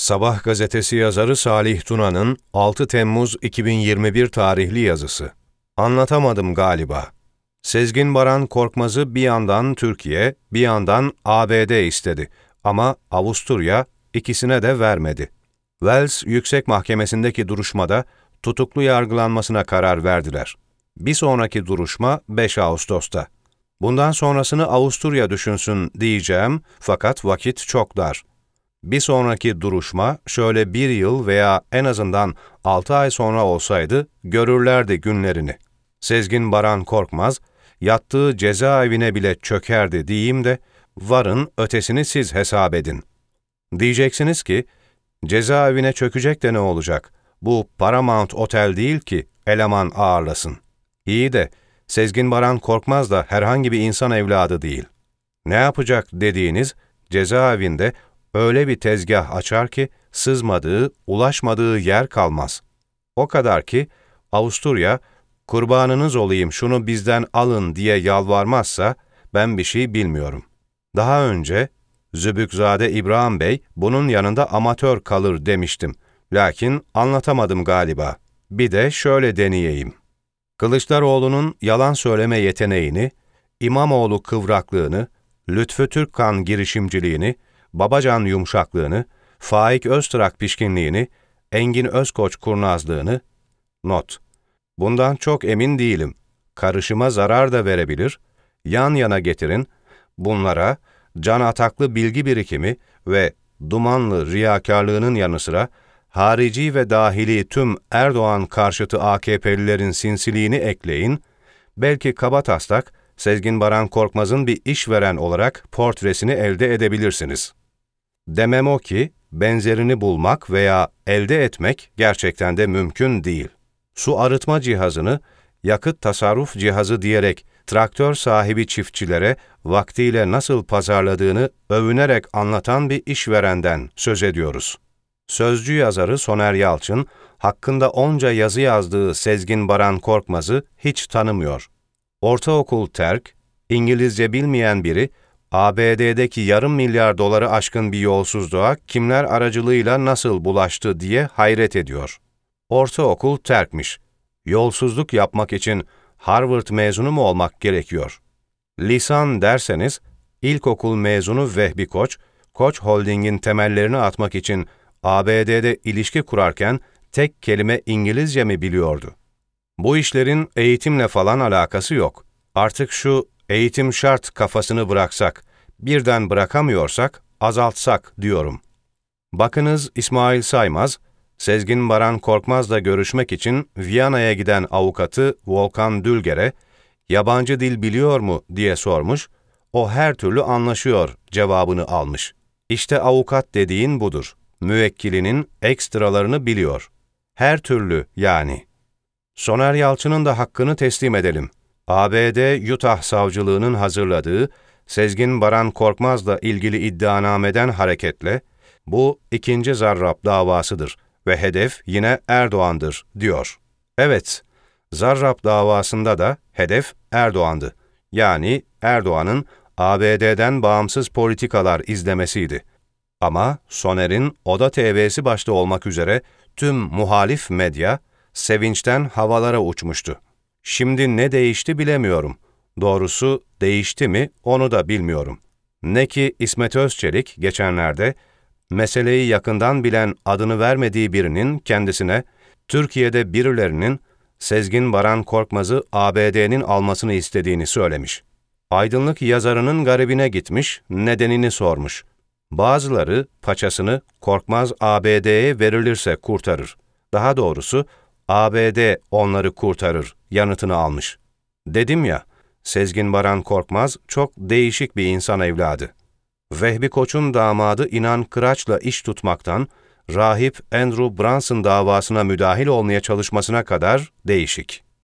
Sabah gazetesi yazarı Salih Tuna'nın 6 Temmuz 2021 tarihli yazısı. Anlatamadım galiba. Sezgin Baran Korkmaz'ı bir yandan Türkiye, bir yandan ABD istedi ama Avusturya ikisine de vermedi. Wells Yüksek Mahkemesi'ndeki duruşmada tutuklu yargılanmasına karar verdiler. Bir sonraki duruşma 5 Ağustos'ta. Bundan sonrasını Avusturya düşünsün diyeceğim fakat vakit çok dar. Bir sonraki duruşma şöyle 1 yıl veya en azından 6 ay sonra olsaydı görürlerdi günlerini. Sezgin Baran Korkmaz, yattığı cezaevine bile çökerdi diyeyim de, varın ötesini siz hesap edin. Diyeceksiniz ki, cezaevine çökecek de ne olacak? Bu Paramount Otel değil ki eleman ağırlasın. İyi de, Sezgin Baran Korkmaz da herhangi bir insan evladı değil. Ne yapacak dediğiniz, cezaevinde öyle bir tezgah açar ki, sızmadığı, ulaşmadığı yer kalmaz. O kadar ki, Avusturya, kurbanınız olayım şunu bizden alın diye yalvarmazsa, ben bir şey bilmiyorum. Daha önce, Zübükzade İbrahim Bey, bunun yanında amatör kalır demiştim. Lakin anlatamadım galiba. Bir de şöyle deneyeyim. Kılıçdaroğlu'nun yalan söyleme yeteneğini, İmamoğlu kıvraklığını, Lütfü Türkkan girişimciliğini, Babacan yumuşaklığını, Faik Öztrak pişkinliğini, Engin Özkoç kurnazlığını, not. Bundan çok emin değilim. Karışıma zarar da verebilir. Yan yana getirin. Bunlara can ataklı bilgi birikimi ve dumanlı riyakarlığının yanı sıra harici ve dahili tüm Erdoğan karşıtı AKP'lilerin sinsiliğini ekleyin. Belki kabataslak Sezgin Baran Korkmaz'ın bir işveren olarak portresini elde edebilirsiniz. Demem o ki, benzerini bulmak veya elde etmek gerçekten de mümkün değil. Su arıtma cihazını, yakıt tasarruf cihazı diyerek traktör sahibi çiftçilere vaktiyle nasıl pazarladığını övünerek anlatan bir işverenden söz ediyoruz. Sözcü yazarı Soner Yalçın, hakkında onca yazı yazdığı Sezgin Baran Korkmaz'ı hiç tanımıyor. Ortaokul terk, İngilizce bilmeyen biri, ABD'deki yarım milyar doları aşkın bir yolsuzluğa kimler aracılığıyla nasıl bulaştı diye hayret ediyor. Ortaokul terkmiş. Yolsuzluk yapmak için Harvard mezunu mu olmak gerekiyor? Lisan derseniz, ilkokul mezunu Vehbi Koç, Koç Holding'in temellerini atmak için ABD'de ilişki kurarken tek kelime İngilizce mi biliyordu? Bu işlerin eğitimle falan alakası yok. Artık şu eğitim şart kafasını bıraksak, birden bırakamıyorsak azaltsak diyorum. Bakınız İsmail Saymaz, Sezgin Baran Korkmaz'la görüşmek için Viyana'ya giden avukatı Volkan Dülger'e yabancı dil biliyor mu diye sormuş, o her türlü anlaşıyor cevabını almış. İşte avukat dediğin budur. Müvekkilinin ekstralarını biliyor. Her türlü yani. Soner Yalçın'ın da hakkını teslim edelim. ABD Utah Savcılığı'nın hazırladığı Sezgin Baran Korkmaz'la ilgili iddianameden hareketle, bu 2. Zarrab davasıdır ve hedef yine Erdoğan'dır, diyor. Evet, Zarrab davasında da hedef Erdoğan'dı. Yani Erdoğan'ın ABD'den bağımsız politikalar izlemesiydi. Ama Soner'in Oda TV'si başta olmak üzere tüm muhalif medya sevinçten havalara uçmuştu. Şimdi ne değişti bilemiyorum. Doğrusu değişti mi onu da bilmiyorum. Ne ki İsmet Özçelik geçenlerde meseleyi yakından bilen adını vermediği birinin kendisine Türkiye'de birilerinin Sezgin Baran Korkmaz'ı ABD'nin almasını istediğini söylemiş. Aydınlık yazarının garibine gitmiş, nedenini sormuş. Bazıları paçasını Korkmaz ABD'ye verilirse kurtarır. Daha doğrusu ABD onları kurtarır yanıtını almış. Dedim ya, Sezgin Baran Korkmaz çok değişik bir insan evladı. Vehbi Koç'un damadı İnan Kıraç'la iş tutmaktan, rahip Andrew Brunson davasına müdahil olmaya çalışmasına kadar değişik.